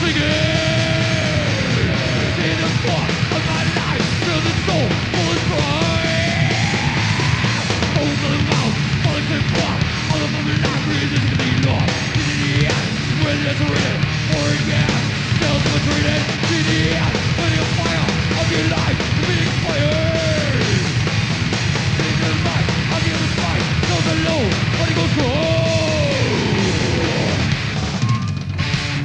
Treated, in the end, when you fire of your life,